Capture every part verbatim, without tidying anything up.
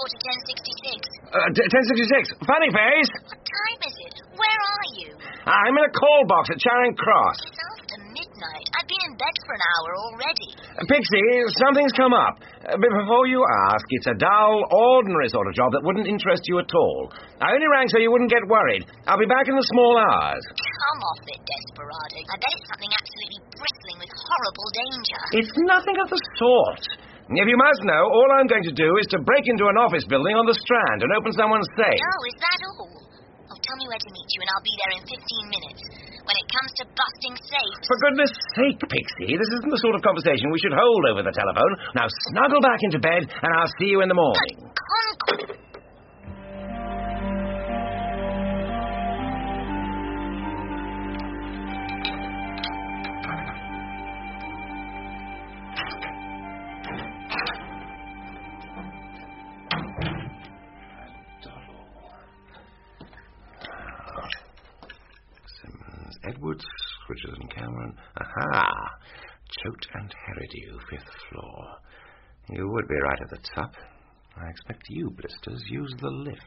quarter ten sixty-six. Uh, ten sixty-six. Funny face. What time is it? Where are you? I'm in a call box at Charing Cross. It's after midnight. I've been in bed for an hour already. Uh, Pixie, something's come up. Uh, but before you ask, it's a dull, ordinary sort of job that wouldn't interest you at all. I only rang so you wouldn't get worried. I'll be back in the small hours. Come off it, Desperado. I bet it's something absolutely bristling with horrible danger. It's nothing of the sort. If you must know, all I'm going to do is to break into an office building on the Strand and open someone's safe. Oh, is that all? Oh, tell me where to meet you and I'll be there in fifteen minutes. When it comes to busting safes... For goodness sake, Pixie, this isn't the sort of conversation we should hold over the telephone. Now snuggle back into bed and I'll see you in the morning. Good conquest. Edwards, Switches and Cameron. Aha! Choate and Herridew, fifth floor. You would be right at the top. I expect you, Blisters, use the lift.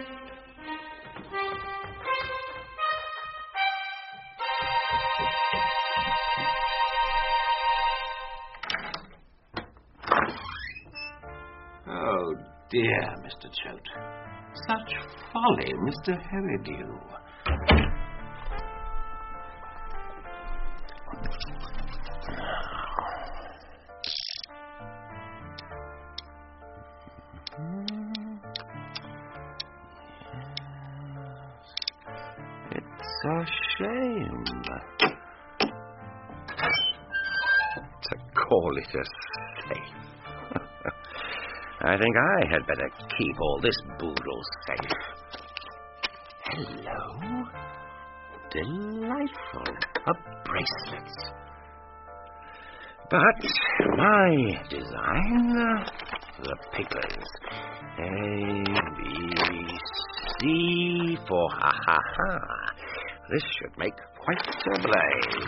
Oh, dear, Mister Choate. Such folly, Mister Herridew. It's a shame to call it a safe. I think I had better keep all this boodle safe. Hello? Delightful. A bracelet. But my design, the papers. A, B, C for ha ha ha. This should make quite a blaze.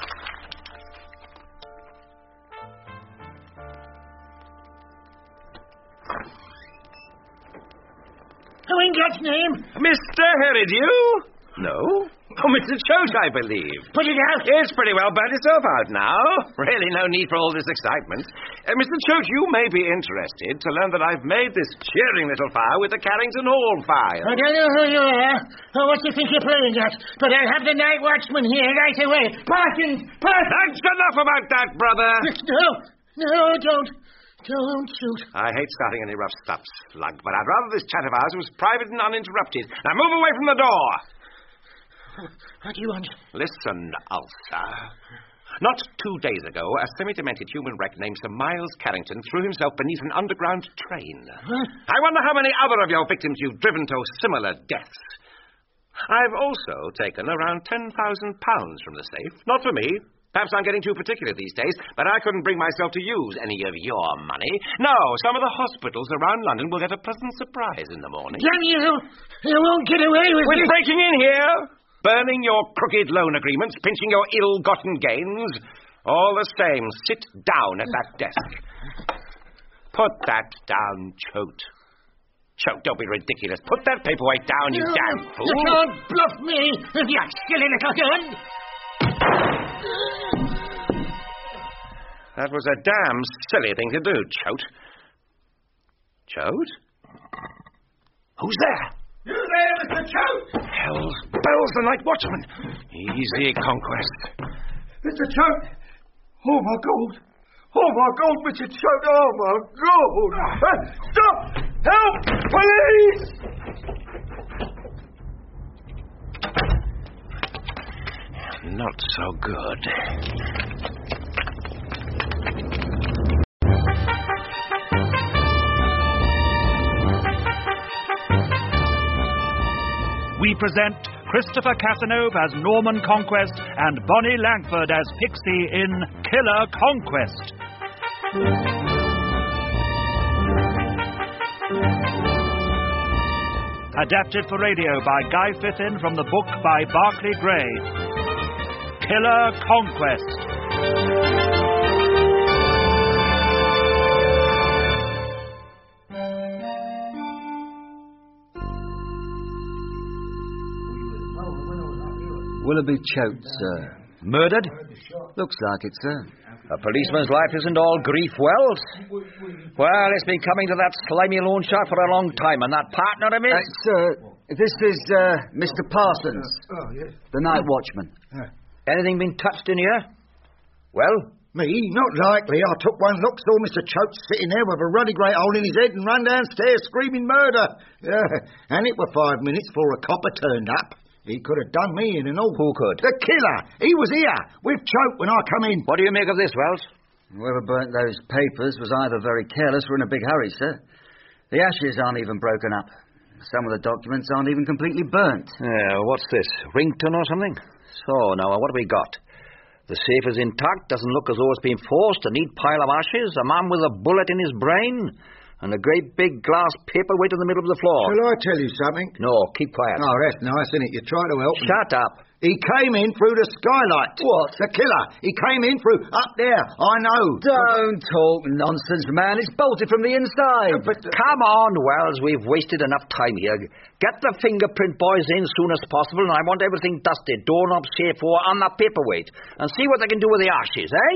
Who in God's name? Mister Herridew? No? Oh, Mister Choate, I believe. Put it out. It's pretty well burnt itself out now. Really no need for all this excitement. Uh, Mister Choate, you may be interested to learn that I've made this cheering little fire with the Carrington Hall fire. I don't know who you are or what you think you're playing at, but I'll have the night watchman here right away. Parsons! Parsons! That's enough about that, brother. No, no, don't. Don't shoot. I hate starting any rough stuff, Slug, but I'd rather this chat of ours was private and uninterrupted. Now move away from the door. What do you want? Listen, Ulcer. Not two days ago, a semi-demented human wreck named Sir Miles Carrington threw himself beneath an underground train. What? I wonder how many other of your victims you've driven to similar deaths. I've also taken around ten thousand pounds from the safe. Not for me. Perhaps I'm getting too particular these days, but I couldn't bring myself to use any of your money. No, some of the hospitals around London will get a pleasant surprise in the morning. Damn you! You won't get away with With it. breaking in here, burning your crooked loan agreements, pinching your ill-gotten gains. All the same, sit down at that desk. Put that down, Choate. Choate, don't be ridiculous. Put that paperweight down, you No, damn fool. You can't bluff me, you silly little gun. That was a damn silly thing to do, Choate. Choate? Who's there? You there, Mister Choate? Hell's bells, the night watchman. Easy, Conquest. Mister Choate! Oh, my gold! Oh, my gold, Mister Choate! Oh, my gold! Uh, stop! Help! Police! Not so good. We present Christopher Casanova as Norman Conquest and Bonnie Langford as Pixie in Killer Conquest. Adapted for radio by Guy Fithin from the book by Barclay Gray. Killer Conquest. Willoughby Choate, sir. Murdered? Looks like it, sir. A policeman's life isn't all grief, Wells. Well, it's been coming to that slimy loan shark for a long time, and that partner of his... Uh, sir, this is uh, Mister Parsons, Oh, yes. the night watchman. Anything been touched in here? Well? Me? Not likely. I took one look, saw Mister Choate sitting there with a ruddy great hole in his head and run downstairs screaming murder. Yeah, and it were five minutes before a copper turned up. He could have done me in and all. Who could? The killer. He was here with Choate when I come in. What do you make of this, Wells? Whoever burnt those papers was either very careless or in a big hurry, sir. The ashes aren't even broken up. Some of the documents aren't even completely burnt. Yeah, what's this? Ringtone or something? So, now, what have we got? The safe is intact, doesn't look as though it's been forced, a neat pile of ashes, a man with a bullet in his brain, and a great big glass paperweight in the middle of the floor. Shall I tell you something? No, keep quiet. Oh, that's nice, isn't it? You try to help me. Shut up. He came in through the skylight. What? The killer. He came in through up there. I know. Don't talk nonsense, man. It's bolted from the inside. But, uh, Come on, Wells, we've wasted enough time here. Get the fingerprint boys in soon as possible, and I want everything dusted, doorknob, safe door, and that paperweight, and see what they can do with the ashes, eh?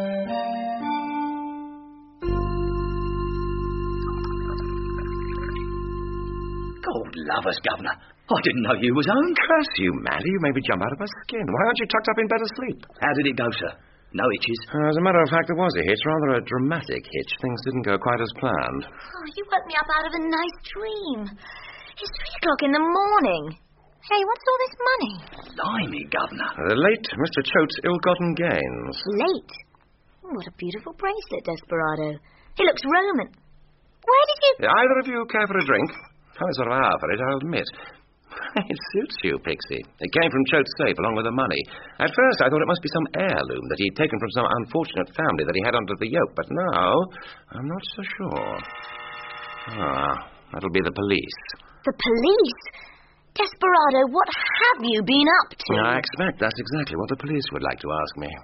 God love us, Governor. I didn't know you was home. Curse you, Matty. You made me jump out of my skin. Why aren't you tucked up in bed asleep? How did it go, sir? No itches? Uh, as a matter of fact, there was a hitch, rather a dramatic hitch. Things didn't go quite as planned. Oh, you woke me up out of a nice dream. It's three o'clock in the morning. Hey, what's all this money? Blimey, Governor. The late Mister Choate's ill-gotten gains. Late. Oh, what a beautiful bracelet, Desperado. It looks Roman. Where did you... Either of you care for a drink? Funny sort of hour for it, I'll admit. It suits you, Pixie. It came from Choate's safe along with the money. At first I thought it must be some heirloom that he'd taken from some unfortunate family that he had under the yoke, but now I'm not so sure. Ah, that'll be the police. The police? Desperado, what have you been up to? I expect that's exactly what the police would like to ask me.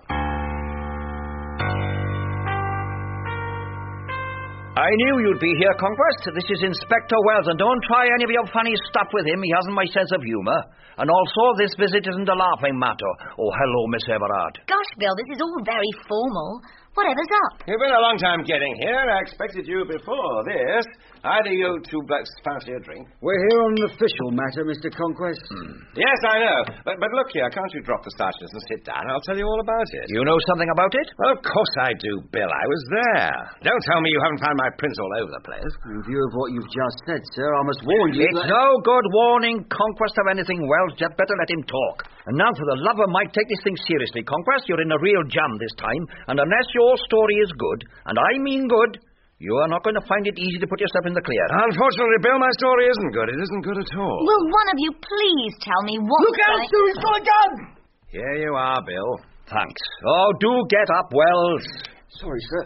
I knew you'd be here, Conquest. This is Inspector Wells, and don't try any of your funny stuff with him. He hasn't my sense of humour. And also, this visit isn't a laughing matter. Oh, hello, Miss Everard. Gosh, Bill, this is all very formal. Whatever's up? You've been a long time getting here. I expected you before this. Either you two blokes fancy a drink. We're here on an official matter, Mister Conquest. Hmm. Yes, I know. But, but look here, can't you drop the starches and sit down? I'll tell you all about it. You know something about it? Well, of course I do, Bill. I was there. Don't tell me you haven't found my prints all over the place. In view of what you've just said, sir, I must warn you It's that... no good warning Conquest of anything, Wells. You'd better let him talk. And now, for the love of Mike, take this thing seriously, Conquest. You're in a real jam this time. And unless your story is good, and I mean good, you are not going to find it easy to put yourself in the clear. Unfortunately, Bill, my story isn't good. It isn't good at all. Will one of you please tell me what... Look out, sir, he's got a gun! Here you are, Bill. Thanks. Oh, do get up, Wells. Sorry, sir.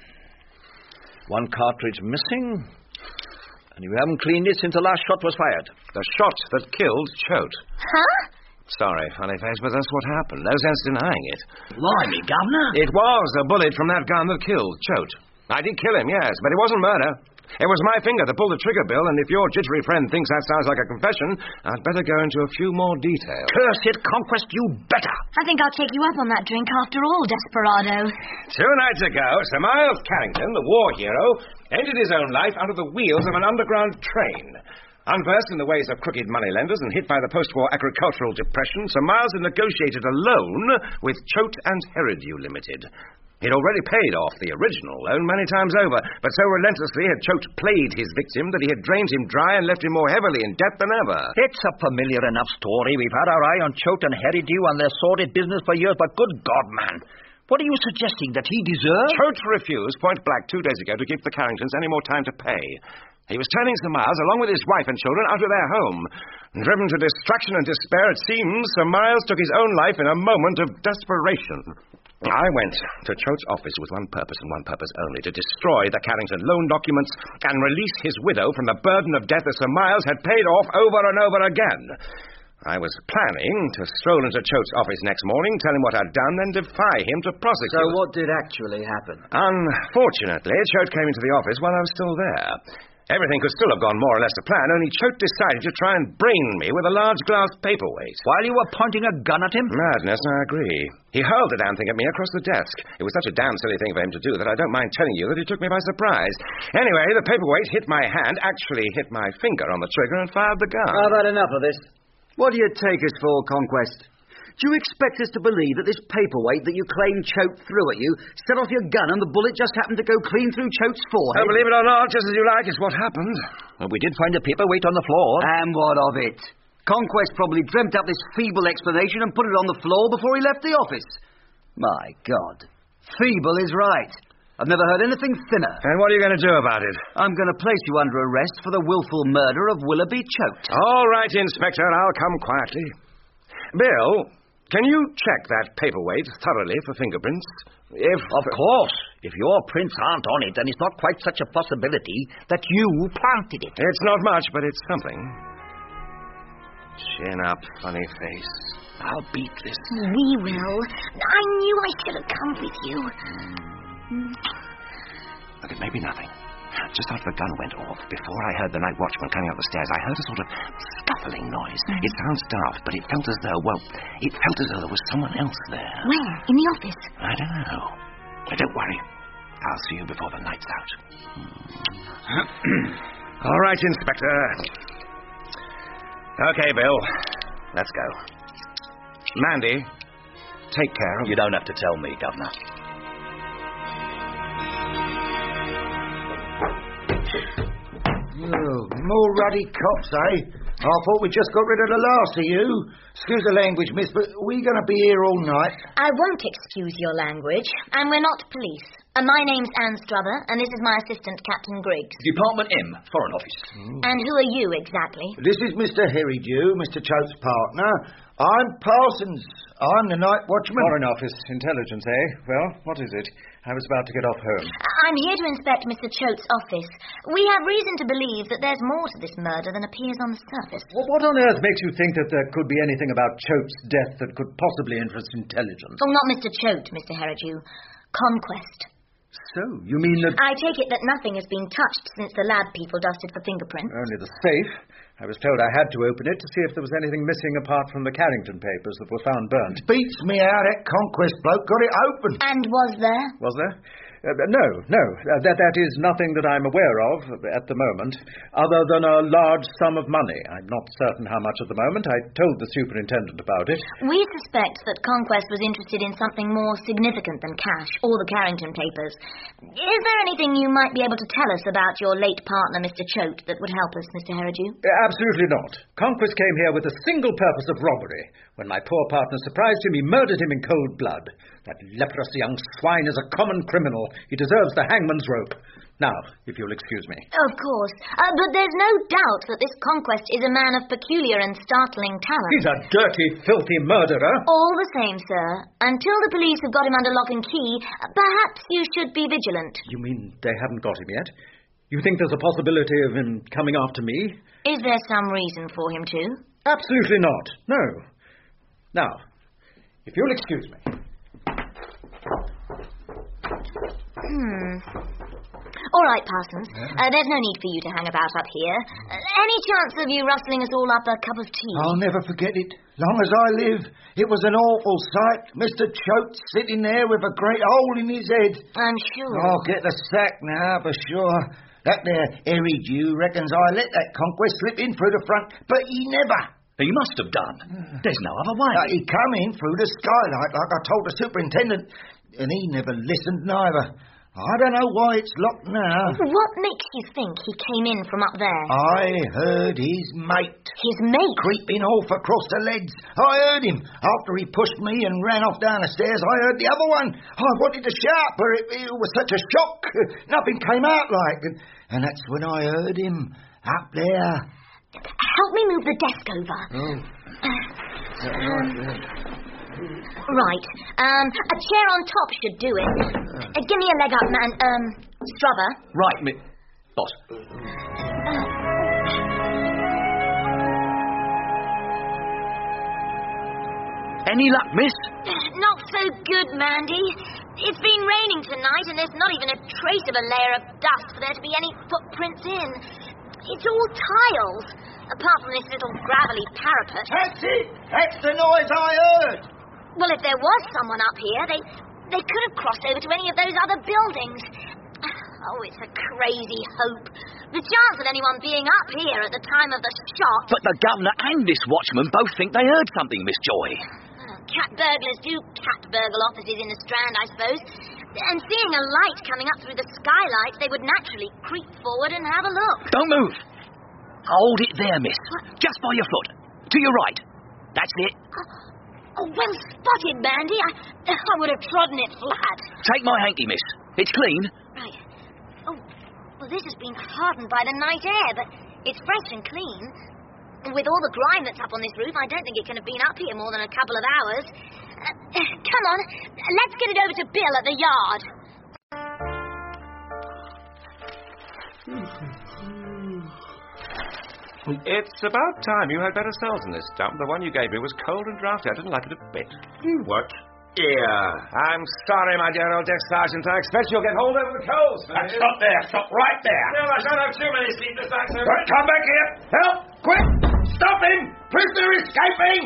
One cartridge missing, and you haven't cleaned it since the last shot was fired. The shot that killed Choate. Huh? Sorry, funny face, but that's what happened. No sense denying it. Blimey, Governor. It was a bullet from that gun that killed Choate. I did kill him, yes, but it wasn't murder. It was my finger that pulled the trigger, Bill, and if your jittery friend thinks that sounds like a confession, I'd better go into a few more details. Curse it, Conquest, you better. I think I'll take you up on that drink after all, Desperado. Two nights ago, Sir Miles Carrington, the war hero, ended his own life under the wheels of an underground train. Unversed in the ways of crooked moneylenders and hit by the post-war agricultural depression, Sir Miles had negotiated a loan with Choate and Heridew Limited. He'd already paid off the original loan many times over, but so relentlessly had Choate played his victim that he had drained him dry and left him more heavily in debt than ever. It's a familiar enough story. We've had our eye on Choate and Heridew and their sordid business for years, but good God, man, what are you suggesting, that he deserves? Choate refused point blank two days ago to give the Carringtons any more time to pay. He was turning Sir Miles, along with his wife and children, out of their home. Driven to distraction and despair, it seems, Sir Miles took his own life in a moment of desperation. I went to Choate's office with one purpose and one purpose only, to destroy the Carrington loan documents and release his widow from the burden of debt that Sir Miles had paid off over and over again. I was planning to stroll into Choate's office next morning, tell him what I'd done, then defy him to prosecute. So what did actually happen? Unfortunately, Choate came into the office while I was still there. Everything could still have gone more or less to plan, only Choate decided to try and brain me with a large glass paperweight. While you were pointing a gun at him? Madness, I agree. He hurled the damn thing at me across the desk. It was such a damn silly thing for him to do that I don't mind telling you that it took me by surprise. Anyway, the paperweight hit my hand, actually hit my finger on the trigger and fired the gun. I've had enough of this. What do you take us for, Conquest? Do you expect us to believe that this paperweight that you claim Choate threw at you set off your gun and the bullet just happened to go clean through Choate's forehead? Oh, believe it or not, just as you like, it's what happened. Well, we did find a paperweight on the floor. And what of it? Conquest probably dreamt up this feeble explanation and put it on the floor before he left the office. My God. Feeble is right. I've never heard anything thinner. And what are you going to do about it? I'm going to place you under arrest for the willful murder of Willoughby Choate. All right, Inspector, I'll come quietly. Bill, can you check that paperweight thoroughly for fingerprints? If... Of course. If your prints aren't on it, then it's not quite such a possibility that you planted it. It's not much, but it's something. Chin up, funny face. I'll beat this. We will. I knew I should have come with you. Mm. Look, it may be nothing. Just after the gun went off, before I heard the night watchman coming up the stairs, I heard a sort of scuffling noise. Mm. It sounds daft, but it felt as though, well, it felt as though there was someone else there. Where? In the office? I don't know. But don't worry. I'll see you before the night's out. All right, Inspector. Okay, Bill. Let's go. Mandy, take care of... You don't have to tell me, Governor. Oh, more ruddy cops, eh? I thought we just got rid of the last of you. Excuse the language, miss, but we're going to be here all night. I won't excuse your language, and we're not police. And my name's Anne Strother, and this is my assistant, Captain Griggs. Department M, Foreign Office. Mm. And who are you, exactly? This is Mister Herridew, Mister Choate's partner. I'm Parsons. I'm the night watchman. Foreign Office. Intelligence, eh? Well, what is it? I was about to get off home. I'm here to inspect Mister Choate's office. We have reason to believe that there's more to this murder than appears on the surface. Well, what on earth makes you think that there could be anything about Choate's death that could possibly interest intelligence? Oh, not Mister Choate, Mister Herridew. Conquest. So, you mean that... I take it that nothing has been touched since the lab people dusted for fingerprints. Only the safe. I was told I had to open it to see if there was anything missing apart from the Carrington papers that were found burnt. Beats me how that Conquest bloke got it open. And was there? Was there? Uh, no, no. Uh, that that is nothing that I'm aware of at the moment, other than a large sum of money. I'm not certain how much at the moment. I told the superintendent about it. We suspect that Conquest was interested in something more significant than cash or the Carrington papers. Is there anything you might be able to tell us about your late partner, Mister Choate, that would help us, Mister Herridew? Uh, absolutely not. Conquest came here with the single purpose of robbery. When my poor partner surprised him, he murdered him in cold blood. That leprous young swine is a common criminal. He deserves the hangman's rope. Now, if you'll excuse me. Of course. Uh, but there's no doubt that this Conquest is a man of peculiar and startling talent. He's a dirty, filthy murderer. All the same, sir. Until the police have got him under lock and key, perhaps you should be vigilant. You mean they haven't got him yet? You think there's a possibility of him coming after me? Is there some reason for him to? Absolutely not. No. Now, if you'll excuse me. Hmm. All right, Parsons. Uh, there's no need for you to hang about up here. Uh, any chance of you rustling us all up a cup of tea? I'll never forget it. Long as I live, it was an awful sight. Mister Choate sitting there with a great hole in his head. I'm sure. I'll get the sack now, for sure. That there Herridew reckons I let that Conquest slip in through the front, but he never. He must have done. There's no other way. Uh, he come in through the skylight, like I told the superintendent, and he never listened neither. I don't know why it's locked now. What makes you think he came in from up there? I heard his mate. His mate? Creeping off across the leads. I heard him. After he pushed me and ran off down the stairs, I heard the other one. I wanted to shout, but it, it was such a shock. Nothing came out like. And, and that's when I heard him. Up there. Help me move the desk over. Oh. Um, right. Um, a chair on top should do it. Uh, give me a leg up, man. Um, Strother. Right, mi... Boss. Any luck, miss? Not so good, Mandy. It's been raining tonight, and there's not even a trace of a layer of dust for there to be any footprints in. It's all tiles, apart from this little gravelly parapet. That's it! That's the noise I heard! Well, if there was someone up here, they they could have crossed over to any of those other buildings. Oh, it's a crazy hope. The chance of anyone being up here at the time of the shot... But the governor and this watchman both think they heard something, Miss Joy. Well, cat burglars do cat burgle offices in the Strand, I suppose. And seeing a light coming up through the skylight, they would naturally creep forward and have a look. Don't move. Hold it there, miss. What? Just by your foot. To your right. That's it. Oh, oh well spotted, Mandy. I, I would have trodden it flat. Take my hanky, miss. It's clean. Right. Oh, well, this has been hardened by the night air, but it's fresh and clean. With all the grime that's up on this roof, I don't think it can have been up here more than a couple of hours. Uh, come on, let's get it over to Bill at the yard. It's about time you had better cells in this dump. The one you gave me was cold and draughty. I didn't like it a bit. What? Yeah. I'm sorry, my dear old desk sergeant. I expect you'll get hold over the coals. Uh, stop there. Stop right there. No, I shan't have too many sleepless nights. Right, come back here. Help! Quick! Stop him! Prisoner escaping!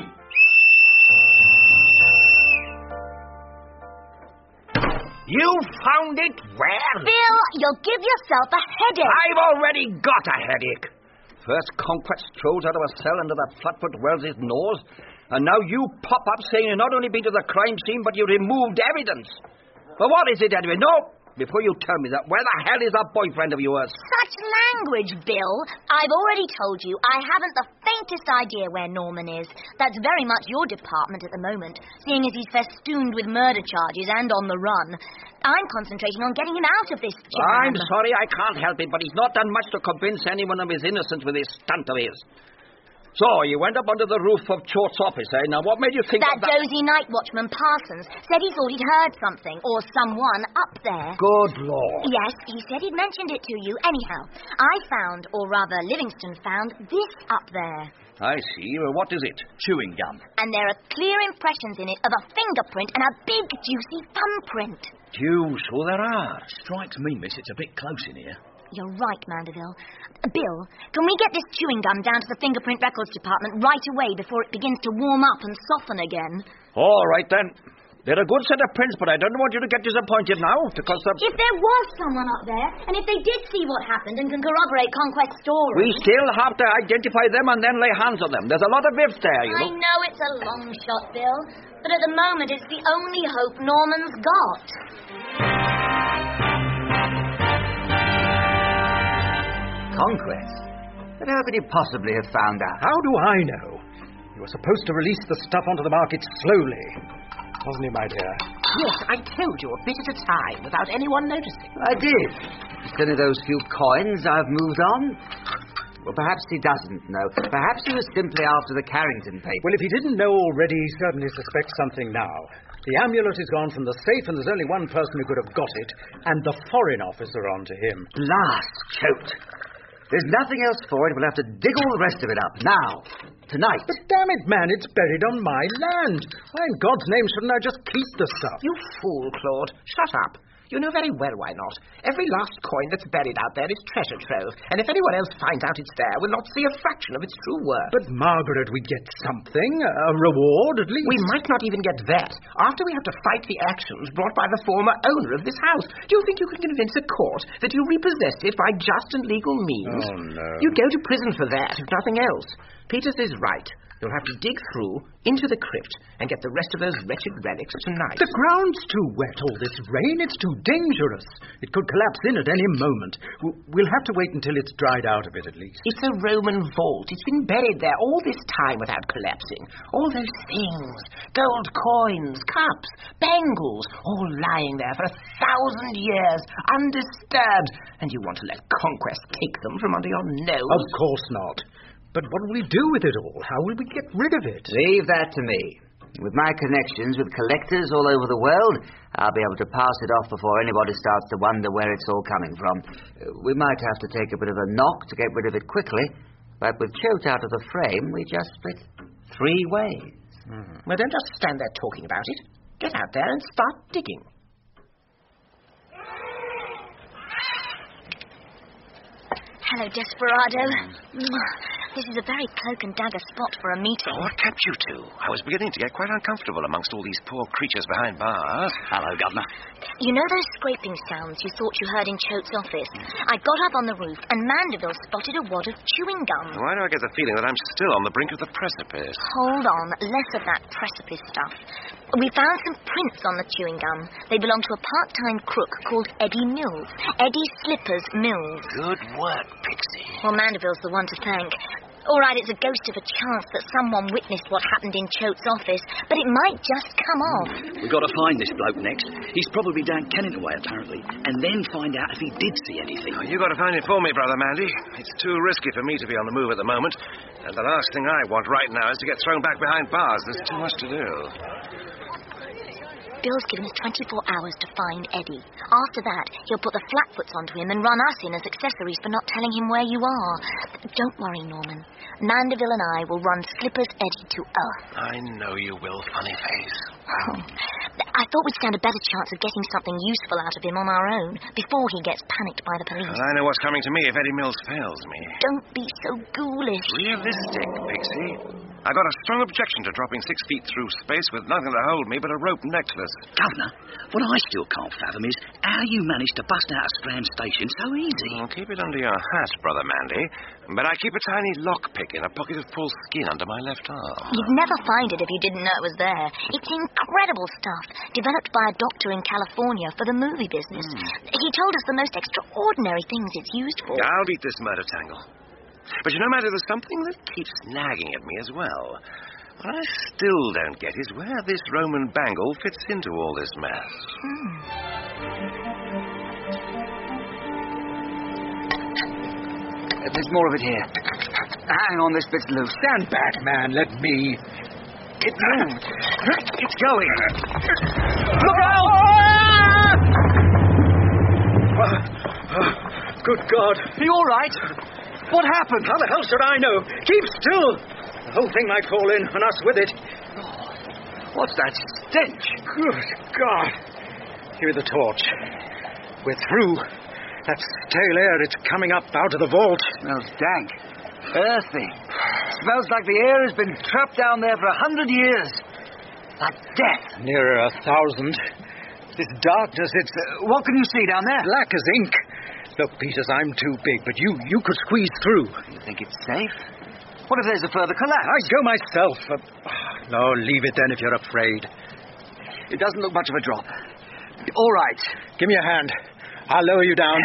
You found it where? Bill, you'll give yourself a headache. I've already got a headache. First Conquest strolls out of a cell under that flatfoot Wells's nose, and now you pop up saying you've not only been to the crime scene, but you removed evidence. But what is it, anyway? No, before you tell me that, where the hell is that boyfriend of yours? Such language, Bill. I've already told you I haven't the faintest idea where Norman is. That's very much your department at the moment, seeing as he's festooned with murder charges and on the run. I'm concentrating on getting him out of this jam. I'm sorry, I can't help it, but he's not done much to convince anyone of his innocence with this stunt of his. So, you went up under the roof of Choate's office, eh? Now, what made you think that of that? dozy night watchman, Parsons, said he thought he'd heard something, or someone, up there. Good Lord. Yes, he said he'd mentioned it to you. Anyhow, I found, or rather Livingston found, this up there. I see. Well, what is it? Chewing gum. And there are clear impressions in it of a fingerprint and a big, juicy thumbprint. Deuce, so there are. Strikes me, miss, it's a bit close in here. You're right, Mandeville. Bill, can we get this chewing gum down to the Fingerprint Records Department right away before it begins to warm up and soften again? All right, then. They're a good set of prints, but I don't want you to get disappointed now, because the... If there was someone up there, and if they did see what happened and can corroborate Conquest's story... We still have to identify them and then lay hands on them. There's a lot of ifs there, you I know. I know it's a long shot, Bill, but at the moment it's the only hope Norman's got. Conquest? But how could you possibly have found out? How do I know? You were supposed to release the stuff onto the market slowly. Wasn't he, my dear? Yes, I told you a bit at a time without anyone noticing. I did. It's only those few coins I've moved on. Well, perhaps he doesn't know. Perhaps he was simply after the Carrington paper. Well, if he didn't know already, he certainly suspects something now. The amulet is gone from the safe, and there's only one person who could have got it, and the Foreign Office are on to him. Blast, Choate. There's nothing else for it. We'll have to dig all the rest of it up. Now. Tonight. But damn it, man, it's buried on my land. Why in God's name shouldn't I just keep the stuff? You fool, Claude. Shut up. You know very well why not. Every last coin that's buried out there is treasure trove, and if anyone else finds out it's there, we'll not see a fraction of its true worth. But, Margaret, we get something, a reward at least. We might not even get that, after we have to fight the actions brought by the former owner of this house. Do you think you can convince a court that you repossessed it by just and legal means? Oh, no. You'd go to prison for that, if nothing else. Peters is right. You'll have to dig through into the crypt and get the rest of those wretched relics tonight. The ground's too wet, all this rain. It's too dangerous. It could collapse in at any moment. We'll have to wait until it's dried out a bit, at least. It's a Roman vault. It's been buried there all this time without collapsing. All those things, gold coins, cups, bangles, all lying there for a thousand years, undisturbed. And you want to let Conquest take them from under your nose? Of course not. But what will we do with it all? How will we get rid of it? Leave that to me. With my connections with collectors all over the world, I'll be able to pass it off before anybody starts to wonder where it's all coming from. We might have to take a bit of a knock to get rid of it quickly, but with Choate out of the frame, we just split three ways. Mm. Well, don't just stand there talking about it. Get out there and start digging. Hello, Desperado. This is a very cloak and dagger spot for a meeting. What kept you two? I was beginning to get quite uncomfortable amongst all these poor creatures behind bars. Hello, Governor. You know those scraping sounds you thought you heard in Choate's office? I got up on the roof and Mandeville spotted a wad of chewing gum. Why do I get the feeling that I'm still on the brink of the precipice? Hold on, less of that precipice stuff. We found some prints on the chewing gum. They belong to a part-time crook called Eddie Mills. Eddie Slippers Mills. Good work, Pixie. Well, Mandeville's the one to thank. All right, it's a ghost of a chance that someone witnessed what happened in Choate's office, but it might just come off. We've got to find this bloke next. He's probably down Kennington way, apparently, and then find out if he did see anything. Oh, you've got to find it for me, Brother Mandy. It's too risky for me to be on the move at the moment, and the last thing I want right now is to get thrown back behind bars. There's too much to do. Bill's given us twenty-four hours to find Eddie. After that, he'll put the flatfoots onto him and run us in as accessories for not telling him where you are. Don't worry, Norman. Mandeville and I will run Slippers Eddie to earth. I know you will, funny face. Oh, I thought we'd stand a better chance of getting something useful out of him on our own before he gets panicked by the police. Well, I know what's coming to me if Eddie Mills fails me. Don't be so ghoulish. Realistic, Pixie. I've got a strong objection to dropping six feet through space with nothing to hold me but a rope necklace. Governor, what I still can't fathom is how you managed to bust out of Strand Station so easy. Well, keep it under your hat, Brother Mandy. But I keep a tiny lockpick in a pocket of false skin under my left arm. You'd never find it if you didn't know it was there. It's incredible stuff, developed by a doctor in California for the movie business. Mm. He told us the most extraordinary things it's used for. I'll beat this murder tangle. But you know, Mandy, there's something that keeps nagging at me as well. What I still don't get is where this Roman bangle fits into all this mess. Hmm. There's more of it here. Hang on, this bit's loose. Stand back, man. Let me... It moved. It's going. Look out! Good God. Are you all right? What happened? How the hell should I know? Keep still. The whole thing might fall in, and us with it. Oh, what's that stench? Good God. Give me the torch. We're through. That stale air, it's coming up out of the vault. Smells dank. Earthy. Smells like the air has been trapped down there for a hundred years. Like death. Nearer a thousand. This darkness, it's... Uh, what can you see down there? Black as ink. Look, Peters, I'm too big, but you you could squeeze through. You think it's safe? What if there's a further collapse? I'd go myself. Uh, no, leave it then if you're afraid. It doesn't look much of a drop. All right. Give me a hand. I'll lower you down.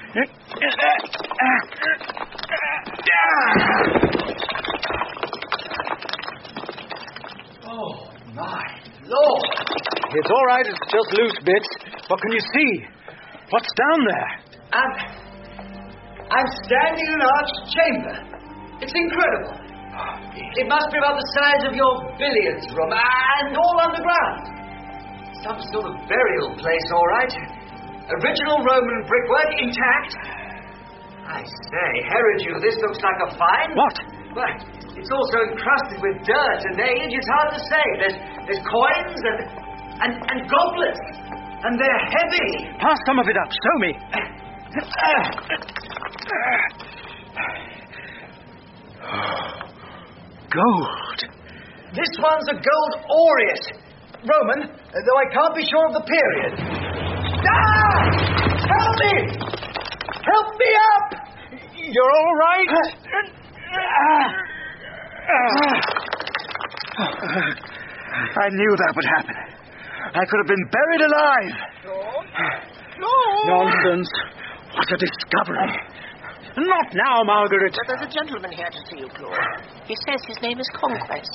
Oh, my Lord. It's all right. It's just loose bits. What can you see? What's down there? I'm... I'm standing in an arched chamber. It's incredible. It must be about the size of your billiards room, and all underground. Some sort of burial place, all right. Original Roman brickwork intact. I say, Herod, this looks like a find. What? Well, it's also encrusted with dirt and age. It's hard to say. There's, there's coins and, and, and goblets. And they're heavy. Pass some of it up. Show me. Gold. This one's a gold aureus. Roman, though I can't be sure of the period. Ah! Help me! Help me up! You're all right? I knew that would happen. I could have been buried alive. Nonsense. What a discovery. Not now, Margaret. But there's a gentleman here to see you, Claude. He says his name is Conquest.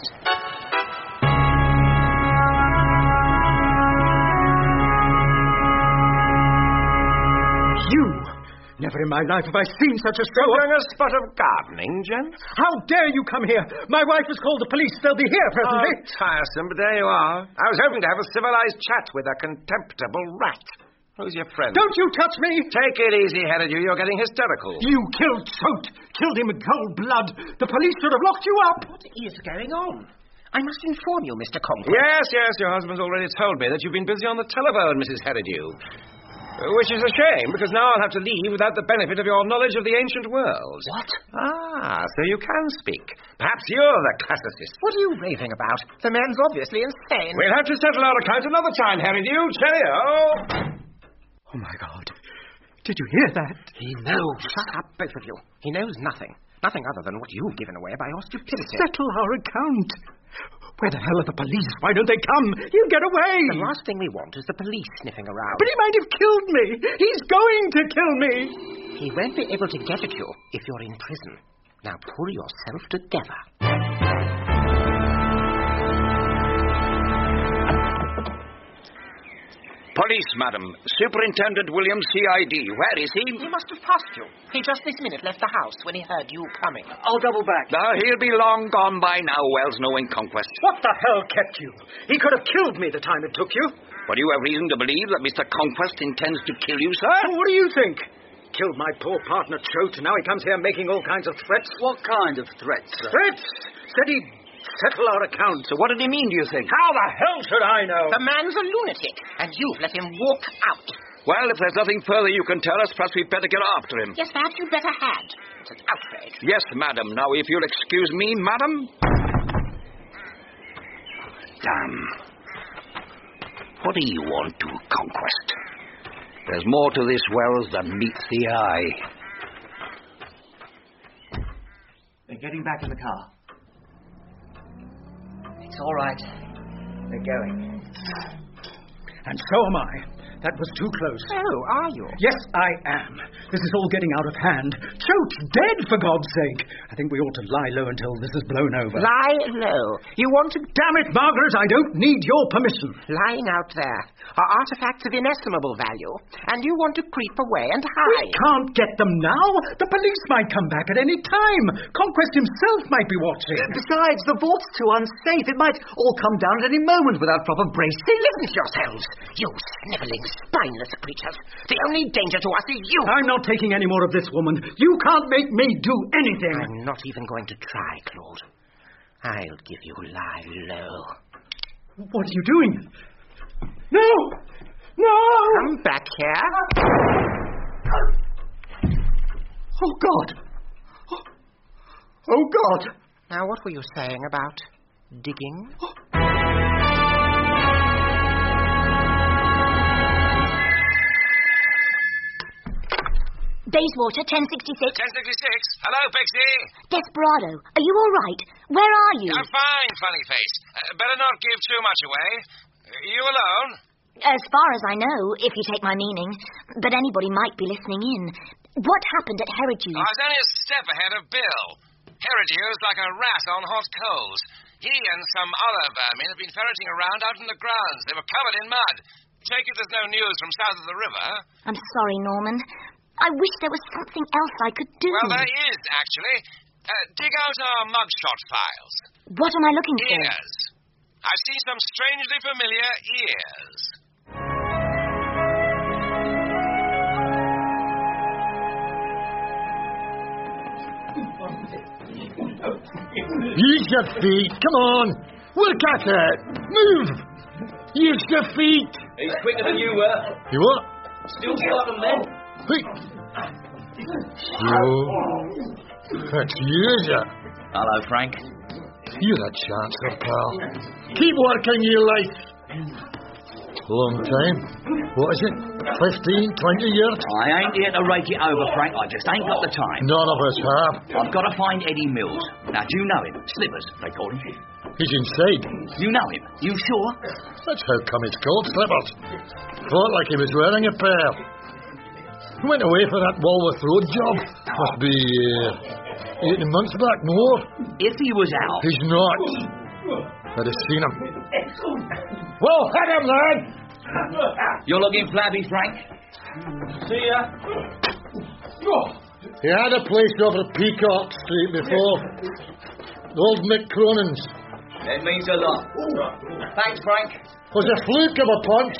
You! Never in my life have I seen such a show. Doing a spot of gardening, gents? How dare you come here? My wife has called the police. They'll be here presently. Oh, tiresome, but there you are. I was hoping to have a civilized chat with a contemptible rat. Who's your friend? Don't you touch me! Take it easy, Herod. You're getting hysterical. You killed Choate. Killed him in cold blood. The police should have locked you up. What is going on? I must inform you, Mister Conquest. Yes, yes, your husband's already told me that you've been busy on the telephone, Missus Herod. Which is a shame, because now I'll have to leave without the benefit of your knowledge of the ancient world. What? Ah, so you can speak. Perhaps you're the classicist. What are you raving about? The man's obviously insane. We'll have to settle our accounts another time, Harry. You cheerio. Oh, my God. Did you hear that? He knows. Shut up, both of you. He knows nothing. Nothing other than what you've given away by your stupidity. Settle our account. Where the hell are the police? Why don't they come? He'll get away. The last thing we want is the police sniffing around. But he might have killed me. He's going to kill me. He won't be able to get at you if you're in prison. Now pull yourself together. Police, madam. Superintendent Williams, C I D. Where is he? He must have passed you. He just this minute left the house when he heard you coming. I'll double back. Uh, he'll be long gone by now, Wells, knowing Conquest. What the hell kept you? He could have killed me the time it took you. But you have reason to believe that Mister Conquest intends to kill you, sir? Oh, what do you think? Killed my poor partner, Choate, and now he comes here making all kinds of threats. What kind of threats, sir? Threats? Said he'd settle our accounts. So what did he mean, do you think? How the hell should I know? The man's a lunatic, and you've let him walk out. Well, if there's nothing further you can tell us, perhaps we'd better get after him. Yes, perhaps you'd better had. It's an outrage. Yes, madam. Now, if you'll excuse me, madam. Damn. What do you want to Conquest? There's more to this, Wells, than meets the eye. They're getting back in the car. It's all right. They're going. And so am I. That was too close. Oh, are you? Yes, I am. This is all getting out of hand. Choate's dead, for God's sake. I think we ought to lie low until this is blown over. Lie low. You want to... Damn it, Margaret, I don't need your permission. Lying out there are artifacts of inestimable value, and you want to creep away and hide. We can't get them now. The police might come back at any time. Conquest himself might be watching. Besides, the vault's too unsafe. It might all come down at any moment without proper bracing. Listen to yourselves, you snivelling, spineless creatures. The only danger to us is you. I'm not taking any more of this, woman. You can't make me do anything. I'm not even going to try, Claude. I'll give you lie low. What are you doing? No! No! Come back here. Oh, God. Oh, oh God. Now, what were you saying about digging? Oh. Bayswater, ten sixty-six. ten sixty-six. Hello, Pixie. Desperado, are you all right? Where are you? I'm fine, funny face. Uh, better not give too much away. Uh, you alone? As far as I know, if you take my meaning. But anybody might be listening in. What happened at Herodiew's? I was only a step ahead of Bill. Herodew's like a rat on hot coals. He and some other vermin have been ferreting around out in the grounds. They were covered in mud. Take it there's no news from south of the river. I'm sorry, Norman. I wish there was something else I could do. Well, there is, actually. Uh, dig out our mugshot files. What am I looking for? Ears. I've seen some strangely familiar ears. Use your feet. Come on. Work at it. Move. Use your feet. He's quicker than you were. You what? Still got them then. Quick. So, that's you, is it? Hello, Frank. You're the chancer, pal. Keep working, you life. Long time. What is it? Fifteen, twenty years? I ain't here to rake it over, Frank. I just ain't got the time. None of us have. I've got to find Eddie Mills. Now, do you know him? Slippers, they call him. He's inside. You know him? You sure? That's how come it's called Slippers. Thought like he was wearing a pair. He went away for that Walworth Road job. Must be uh, eighteen months back, more. If he was out... He's not. I'd have seen him. Well, hit him, lad! You're looking flabby, Frank. See ya. He had a place over Peacock Street before. Old Mick Cronin's. That means a lot. Thanks, Frank. Was a fluke of a punch.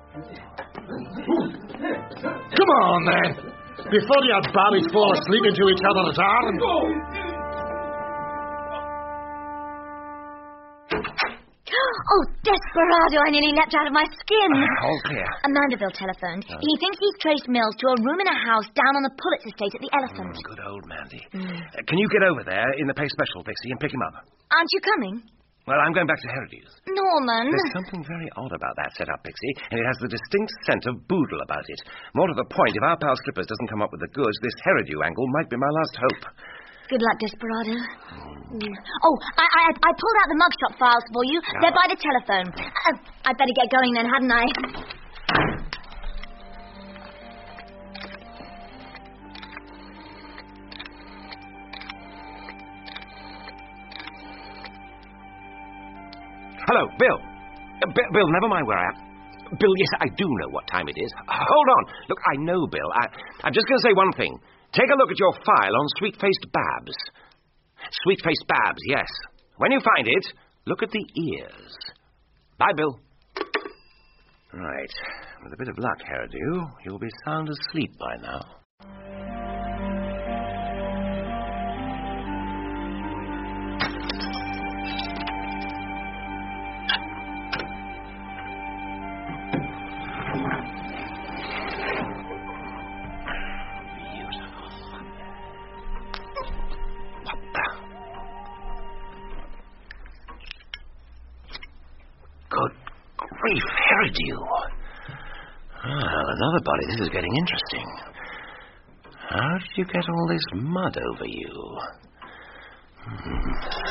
Come on, man. Before your babbies fall asleep into each other's arms. Oh, Des Desperado, I nearly leapt out of my skin. Uh, all clear. A Mandeville telephoned. Oh. He thinks he's traced Mills to a room in a house down on the Pulitz estate at the Elephant. Mm, good old Mandy. Mm. Uh, can you get over there in the pay special, Pixie, and pick him up? Aren't you coming? Well, I'm going back to Herodew's. Norman. There's something very odd about that setup, Pixie, and it has the distinct scent of boodle about it. More to the point, if our pal Slippers doesn't come up with the goods, this Herodew angle might be my last hope. Good luck, Desperado. Mm. Oh, I, I I pulled out the mugshot files for you. No. They're by the telephone. Uh, I'd better get going then, hadn't I? Hello, Bill. Uh, B- Bill, never mind where I am. Bill, yes, I do know what time it is. Hold on. Look, I know, Bill. I, I'm just going to say one thing. Take a look at your file on Sweet-Faced Babs. Sweet-Faced Babs, yes. When you find it, look at the ears. Bye, Bill. Right. With a bit of luck, Herodew, you'll be sound asleep by now. Well, another body. This is getting interesting. How did you get all this mud over you? Hmm.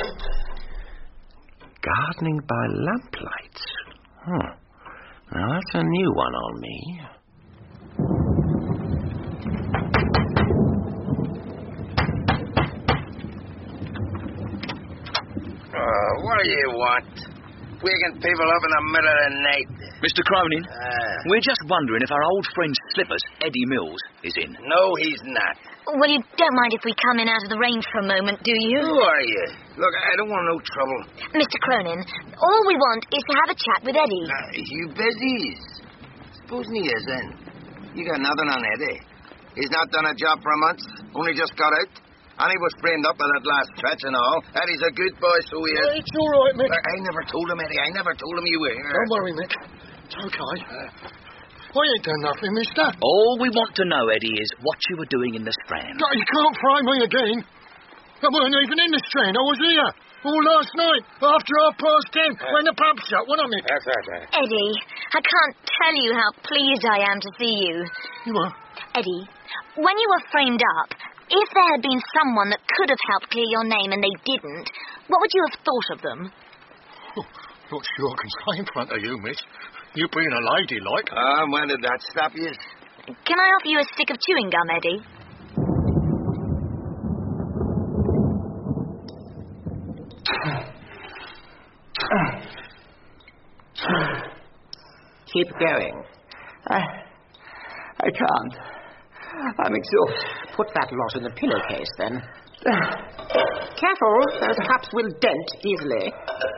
Gardening by lamplight. Hmm. Now, that's a new one on me. Uh, what do you want? Waking people up in the middle of the night. Mister Cronin, uh, we're just wondering if our old friend Slippers, Eddie Mills, is in. No, he's not. Well, you don't mind if we come in out of the range for a moment, do you? Who are you? Look, I don't want no trouble. Mister Cronin, all we want is to have a chat with Eddie. Uh, you busies. Supposing he is in. You got nothing on Eddie. He's not done a job for a month. Only just got out. And he was framed up by that last stretch and all. Eddie's a good boy, so he is. Uh, it's all right, Mick. Look, I never told him, Eddie. I never told him you were here. Don't worry, Mick. It's okay. Uh, I ain't done nothing, mister. All we want to know, Eddie, is what you were doing in the Strand. No, you can't fry me again. I weren't even in the Strand. I was here. All last night, after half past ten, uh, when the pub shut, wasn't I, Mick? That's right, right. Eddie, I can't tell you how pleased I am to see you. You are? Eddie, when you were framed up, if there had been someone that could have helped clear your name and they didn't, what would you have thought of them? Oh, not sure I can say in front of you, miss. You being a lady, like. Ah, uh, when did that stop you? Can I offer you a stick of chewing gum, Eddie? Keep going. I, I can't. I'm exhausted. Put that lot in the pillowcase, then. Careful, those cups will dent easily.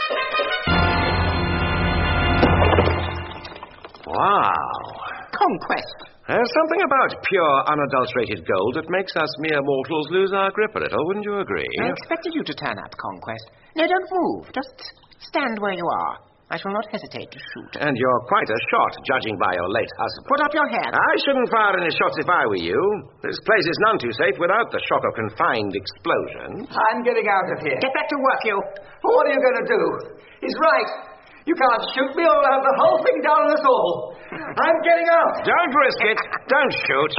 Wow. Conquest. There's something about pure, unadulterated gold that makes us mere mortals lose our grip a little, wouldn't you agree? I expected you to turn up, Conquest. No, don't move. Just stand where you are. I shall not hesitate to shoot. And you're quite a shot, judging by your late husband. Put up your hand. I shouldn't fire any shots if I were you. This place is none too safe without the shock of confined explosion. I'm getting out of here. Get back to work, you. What are you going to do? He's right. You can't shoot me or I'll have the whole thing down on us all. I'm getting out. Don't risk it. Don't shoot.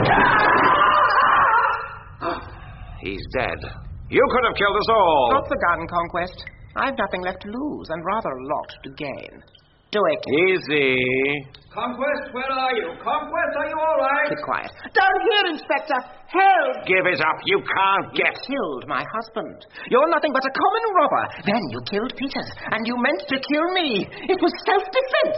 He's dead. You could have killed us all. Drop the gun, Conquest. I've nothing left to lose and rather a lot to gain. Do it. Easy. Conquest, where are you? Conquest, are you all right? Keep quiet. Down here, Inspector. Help! Give it up. You can't get... You killed my husband. You're nothing but a common robber. Then you killed Peters, and you meant to kill me. It was self-defense.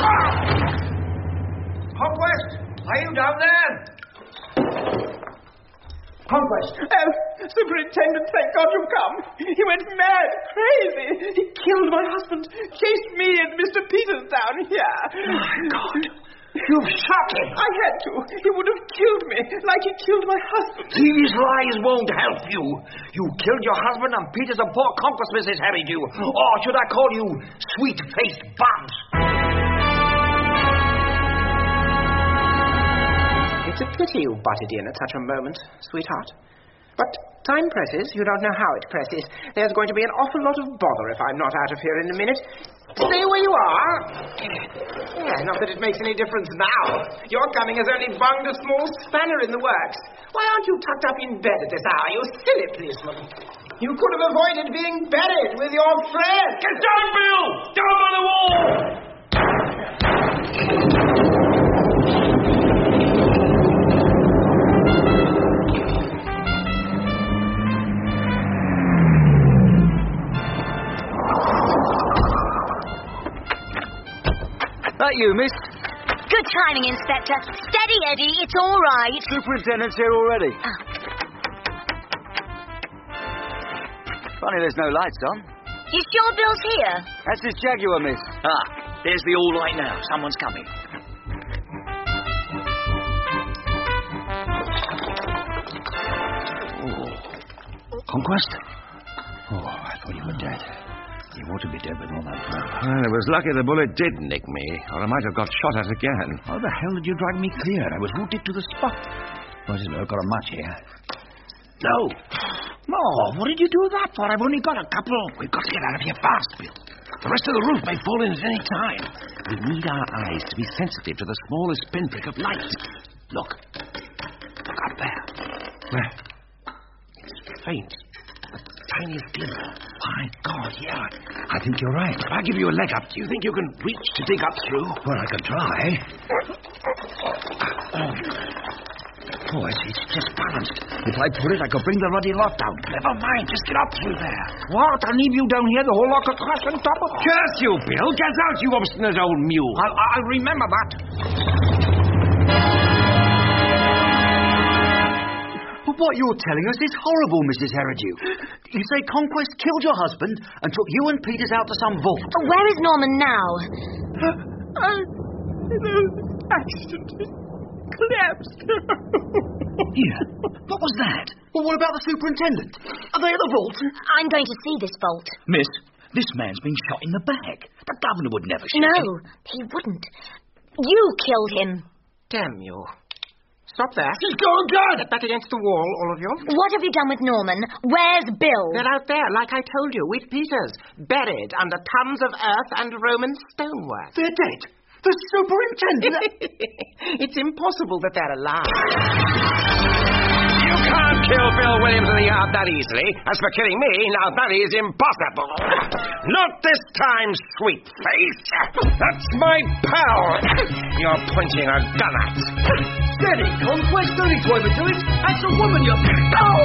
Conquest, are you down there? Conquest. Oh, Superintendent, thank God you've come. He went mad, crazy. He killed my husband, chased me and Mister Peters down here. My God. You shot him! I had to. He would have killed me, like he killed my husband. These lies won't help you. You killed your husband and Peter's a poor conquest, Missus Herridew. Or should I call you sweet-faced Babs? It's a pity you butted in at such a moment, sweetheart. But time presses. You don't know how it presses. There's going to be an awful lot of bother if I'm not out of here in a minute. Stay where you are. Yeah, not that it makes any difference now. Your coming has only bunged a small spanner in the works. Why aren't you tucked up in bed at this hour, you silly policeman? You could have avoided being buried with your friend. Get down, Bill! Down by the wall! That you, miss? Good timing, Inspector. Steady, Eddie. It's all right. Superintendent's here already. Oh. Funny there's no lights on. You sure Bill's here? That's his Jaguar, miss. Ah, there's the all light now. Someone's coming. Oh. Conquest? Oh, I thought you were dead. You ought to be dead with all that blood. Well, it was lucky the bullet did nick me, or I might have got shot at again. How the hell did you drag me clear? I was rooted to the spot. What is it? I've got a match here. No. No, what did you do that for? I've only got a couple. We've got to get out of here fast, Bill. The rest of the roof may fall in at any time. We need our eyes to be sensitive to the smallest pinprick of light. Look. Look up there. Where? It's faint. The tiniest glimmer. My God, yeah. I think you're right. If I give you a leg up, do you think you can reach to dig up through? Well, I can try. Oh, oh it's, it's just balanced. If I pull it, I could bring the ruddy lot down. Never mind, just get up through there. What? I'll leave you down here, the whole lot could crash on top of us. Curse you, Bill! Get out, you obstinate old mule! I'll, I'll remember that. What you're telling us is horrible, Missus Herridew. You say Conquest killed your husband and took you and Peters out to some vault. Oh, where is Norman now? I... in an accident. Collapsed. Yeah. What was that? Well, what about the superintendent? Are they at the vault? I'm going to see this vault. Miss, this man's been shot in the back. The governor would never shoot No, him. he wouldn't. You killed him. Damn you. Stop that. Just go and guard. Get back against the wall, all of you. What have you done with Norman? Where's Bill? They're out there, like I told you, with Peters. Buried under tons of earth and Roman stonework. They're dead. The superintendent. It's impossible that they're alive. You can't kill Bill Williams in the yard that easily. As for killing me, now that is impossible. Not this time, sweet face. That's my pal. You're pointing a gun at. Steady, Conquest. Don't need to overdo it. That's a woman you're... Oh!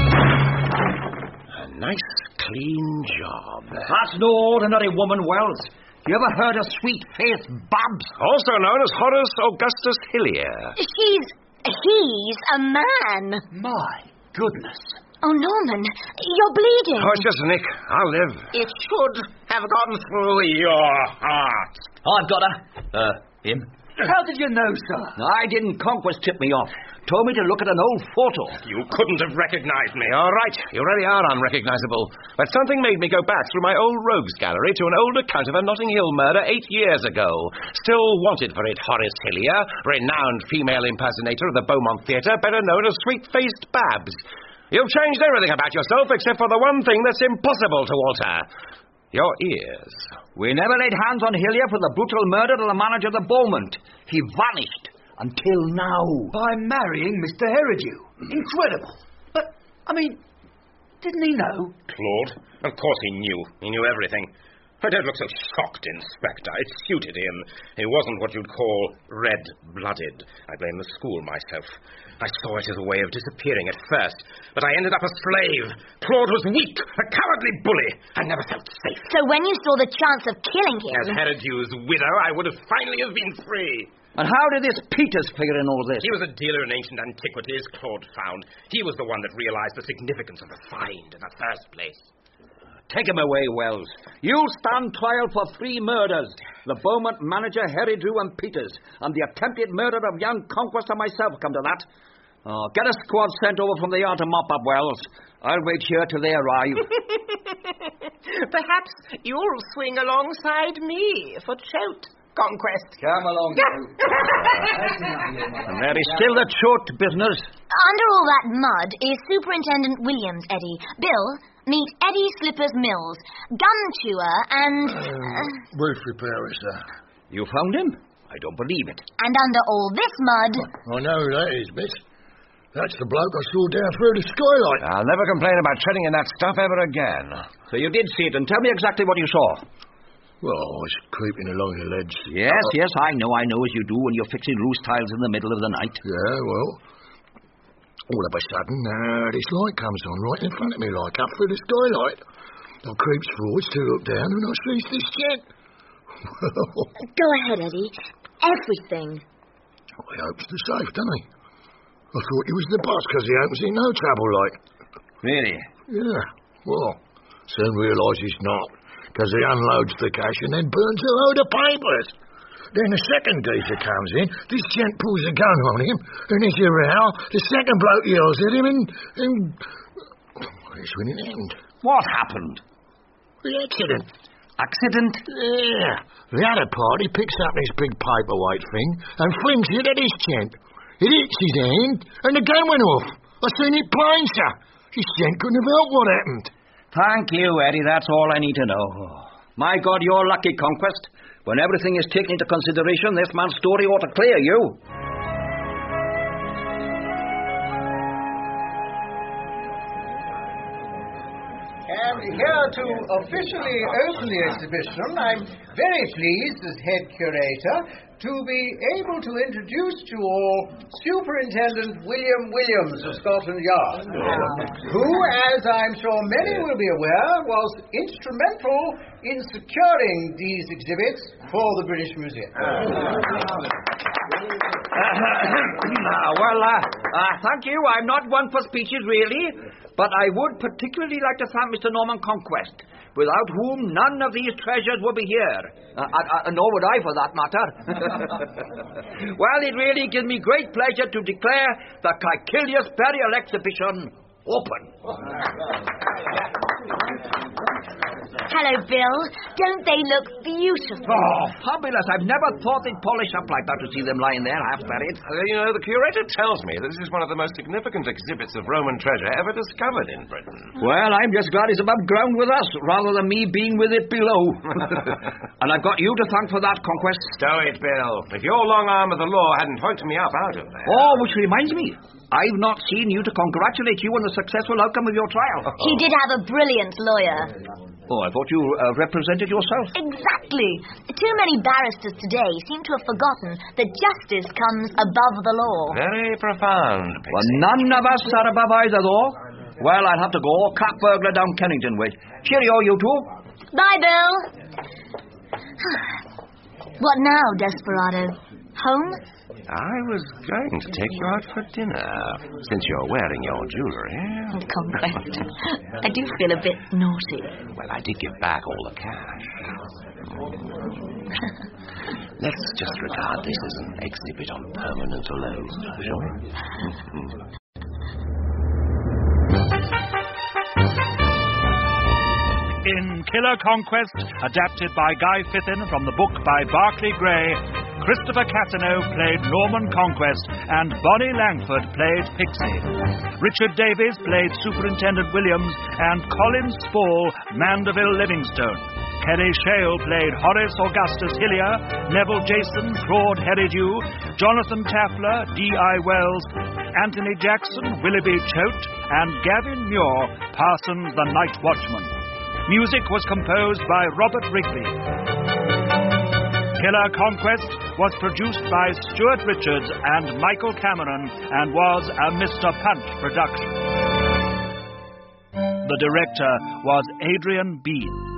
A nice, clean job. That's no ordinary woman, Wells. You ever heard of sweet-faced Babs? Also known as Horace Augustus Hillier. She's... he's a man. My goodness. Oh, Norman, you're bleeding. Oh, it's just a nick. I'll live. It should have gone through your heart. I've got her. Uh, him. How did you know, sir? I didn't. Conquest tipped me off. Told me to look at an old photo. You couldn't have recognized me. All right, you really are unrecognizable. But something made me go back through my old rogues gallery to an old account of a Notting Hill murder eight years ago. Still wanted for it, Horace Hillier, renowned female impersonator of the Beaumont Theatre, better known as Sweet-Faced Babs. You've changed everything about yourself except for the one thing that's impossible to alter. Your ears. We never laid hands on Hillier for the brutal murder of the manager of the Beaumont. He vanished. Until now. By marrying Mister Herridew. Incredible. But, I mean, didn't he know? Claude? Of course he knew. He knew everything. I don't look so shocked, Inspector. It suited him. He wasn't what you'd call red-blooded. I blame the school myself. I saw it as a way of disappearing at first, but I ended up a slave. Claude was weak, a cowardly bully. I never felt safe. So when you saw the chance of killing him... As Herridew's widow, I would have finally have been free. And how did this Peters figure in all this? He was a dealer in ancient antiquities, Claude found. He was the one that realized the significance of the find in the first place. Take him away, Wells. You'll stand trial for three murders. The Beaumont manager, Harry Drew and Peters, and the attempted murder of young Conquest and myself come to that. Oh, get a squad sent over from the yard to mop up, Wells. I'll wait here till they arrive. Perhaps you'll swing alongside me for Choate, Conquest. Come along. And there is still the Choate business. Under all that mud is Superintendent Williams, Eddie. Bill, meet Eddie Slippers Mills, gun chewer and... Uh, roof repairer, sir. You found him? I don't believe it. And under all this mud... I know who that is, miss. That's the bloke I saw down through the skylight. I'll never complain about treading in that stuff ever again. So you did see it, and tell me exactly what you saw. Well, I was creeping along the ledge. Yes, uh, yes, I know, I know, as you do when you're fixing roost tiles in the middle of the night. Yeah, well, all of a sudden, uh, this light comes on right in front of me, like up through the skylight. I creeps forwards to look down, and I sees this gent. Go ahead, Eddie. Everything. Well, he opens the safe, doesn't he? I thought he was the boss, because he opens in no trouble, like. Really? Yeah, well, soon realised he's not, because he unloads the cash and then burns a load of papers. Then the second geezer comes in, this gent pulls a gun on him, and there's a row, the second bloke yells at him, and... and well, it's when it happened. What happened? The accident. Accident? Yeah. The other party picks up this big paperweight thing and flings it at his gent. It hits his hand, and the gun went off. I seen it plain, sir. This gent couldn't have helped what happened. Thank you, Eddie. That's all I need to know. My God, you're lucky, Conquest. When everything is taken into consideration, this man's story ought to clear you. And here to officially open the exhibition, I'm very pleased as head curator to be able to introduce to all Superintendent William Williams of Scotland Yard, who, as I'm sure many will be aware, was instrumental in securing these exhibits for the British Museum. Uh, well, uh, uh, thank you. I'm not one for speeches, really, but I would particularly like to thank Mister Norman Conquest, without whom none of these treasures would be here. Uh, uh, uh, nor would I, for that matter. Well, it really gives me great pleasure to declare the Caecilius Burial Exhibition open. Hello, Bill. Don't they look beautiful? Oh, fabulous. I've never thought they'd polish up like that to see them lying there half buried. Uh, you know, the curator tells me that this is one of the most significant exhibits of Roman treasure ever discovered in Britain. Well, I'm just glad it's above ground with us, rather than me being with it below. And I've got you to thank for that, Conquest. Stow it, Bill. If your long arm of the law hadn't hooked me up out of there... Oh, which reminds me, I've not seen you to congratulate you on the successful outcome of your trial. He did have a brilliant lawyer. Oh, I thought you uh, represented yourself. Exactly. Too many barristers today seem to have forgotten that justice comes above the law. Very profound, Pixie. Well, none of us are above either, though. Well, I'll have to go. Cat burglar down Kennington way. Cheerio, you two. Bye, Bill. What now, Desperado? Home? I was going to take you out for dinner, since you're wearing your jewellery. Oh, Conquest. I do feel a bit naughty. Well, I did give back all the cash. Let's just regard this as an exhibit on permanent loan, shall we? In Killer Conquest, adapted by Guy Fithin from the book by Barclay Gray, Christopher Casanova played Norman Conquest and Bonnie Langford played Pixie. Richard Davies played Superintendent Williams and Colin Spall Mandeville Livingstone. Kenny Shale played Horace Augustus Hillier, Neville Jason, Claude Herridew, Jonathan Tafler, D I Wells, Anthony Jackson, Willoughby Choate, and Gavin Muir, Parsons the Night Watchman. Music was composed by Robert Rigby. Killer Conquest was produced by Stuart Richards and Michael Cameron and was a Mister Punch production. The director was Adrian Bean.